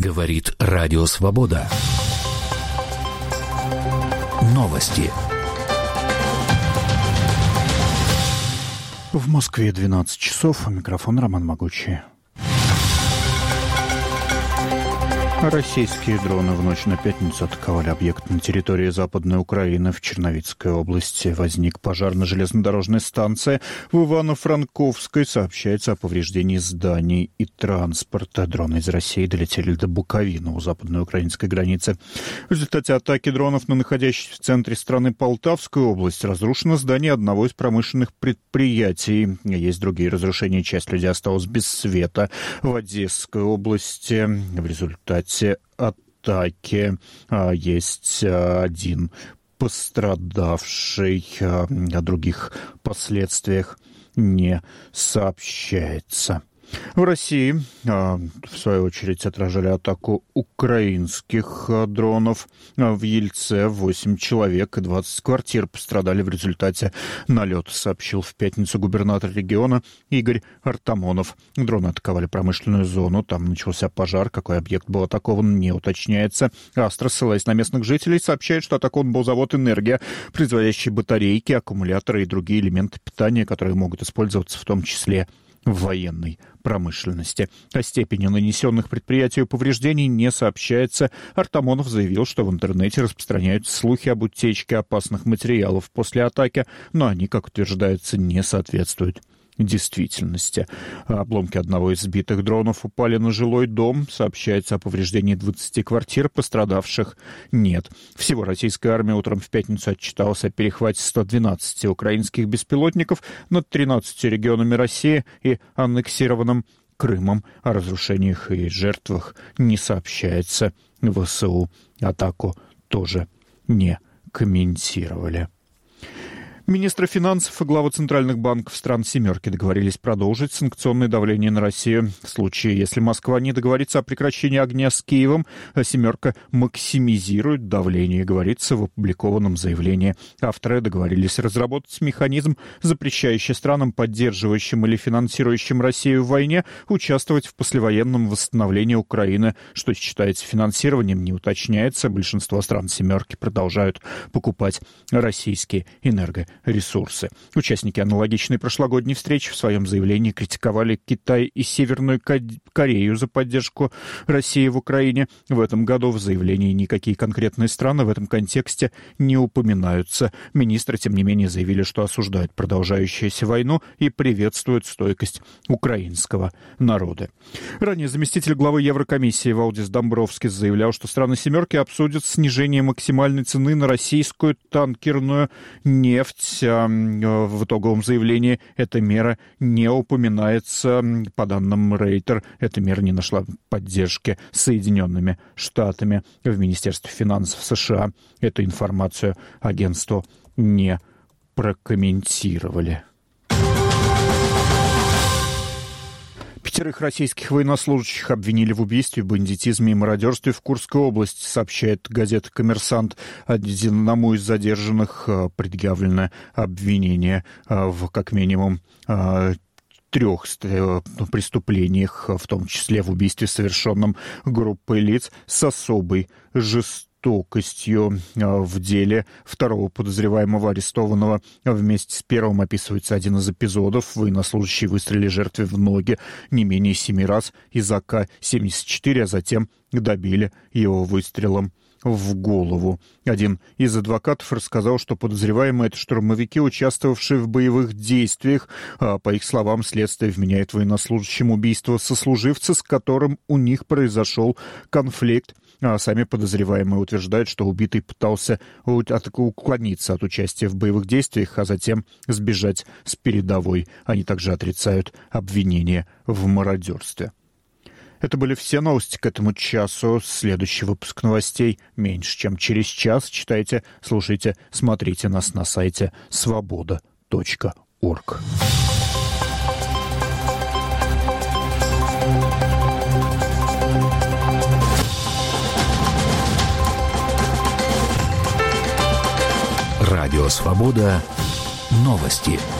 Говорит Радио Свобода. Новости. В Москве 12 часов. Микрофон Роман Могучий. Российские дроны в ночь на пятницу атаковали объект на территории Западной Украины. В Черновицкой области возник пожар на железнодорожной станции. В Ивано-Франковской сообщается о повреждении зданий и транспорта. Дроны из России долетели до Буковины у западной украинской границы. В результате атаки дронов на находящуюся в центре страны Полтавскую область разрушено здание одного из промышленных предприятий. Есть другие разрушения. Часть людей осталась без света. В Одесской области в результате атаки есть один пострадавший, о других последствиях не сообщается. В России, в свою очередь, отражали атаку украинских дронов. В Ельце 8 человек и 20 квартир пострадали в результате налета, сообщил в пятницу губернатор региона Игорь Артамонов. Дроны атаковали промышленную зону, там начался пожар. Какой объект был атакован, не уточняется. Астра, ссылаясь на местных жителей, сообщает, что атакован был завод «Энергия», производящий батарейки, аккумуляторы и другие элементы питания, которые могут использоваться в том числе в военной промышленности. О степени нанесенных предприятию повреждений не сообщается. Артамонов заявил, что в интернете распространяются слухи об утечке опасных материалов после атаки, но они, как утверждается, не соответствуют действительности. Обломки одного из сбитых дронов упали на жилой дом. Сообщается о повреждении 20 квартир, пострадавших нет. Всего российская армия утром в пятницу отчиталась о перехвате 112 украинских беспилотников над 13 регионами России и аннексированным Крымом. О разрушениях и жертвах не сообщается. ВСУ атаку тоже не комментировали. Министры финансов и главы центральных банков стран «семерки» договорились продолжить санкционное давление на Россию. В случае, если Москва не договорится о прекращении огня с Киевом, «семерка» максимизирует давление, говорится в опубликованном заявлении. Авторы договорились разработать механизм, запрещающий странам, поддерживающим или финансирующим Россию в войне, участвовать в послевоенном восстановлении Украины. Что считается финансированием, не уточняется. Большинство стран «семерки» продолжают покупать российские энергоресурсы. Участники аналогичной прошлогодней встречи в своем заявлении критиковали Китай и Северную Корею за поддержку России в Украине. В этом году в заявлении никакие конкретные страны в этом контексте не упоминаются. Министры, тем не менее, заявили, что осуждают продолжающуюся войну и приветствуют стойкость украинского народа. Ранее заместитель главы Еврокомиссии Валдис Домбровскис заявлял, что страны «семерки» обсудят снижение максимальной цены на российскую танкерную нефть. В итоговом заявлении эта мера не упоминается. По данным Рейтер, эта мера не нашла поддержки Соединенными Штатами. В Министерстве финансов США эту информацию агентству не прокомментировали. 5 российских военнослужащих обвинили в убийстве, бандитизме и мародерстве в Курской области, сообщает газета «Коммерсант». Одному из задержанных предъявлено обвинение в как минимум 3 преступлениях, в том числе в убийстве, совершенном группой лиц с особой жестокостью. В деле второго подозреваемого, арестованного вместе с первым, описывается один из эпизодов. Военнослужащие выстрелили жертве в ноги не менее 7 раз из АК-74, а затем добили его выстрелом в голову. Один из адвокатов рассказал, что подозреваемые — это штурмовики, участвовавшие в боевых действиях. По их словам, следствие вменяет военнослужащим убийство сослуживца, с которым у них произошел конфликт. А сами подозреваемые утверждают, что убитый пытался уклониться от участия в боевых действиях, а затем сбежать с передовой. Они также отрицают обвинения в мародерстве. Это были все новости к этому часу. Следующий выпуск новостей меньше, чем через час. Читайте, слушайте, смотрите нас на сайте svoboda.org. Радио «Свобода». Новости.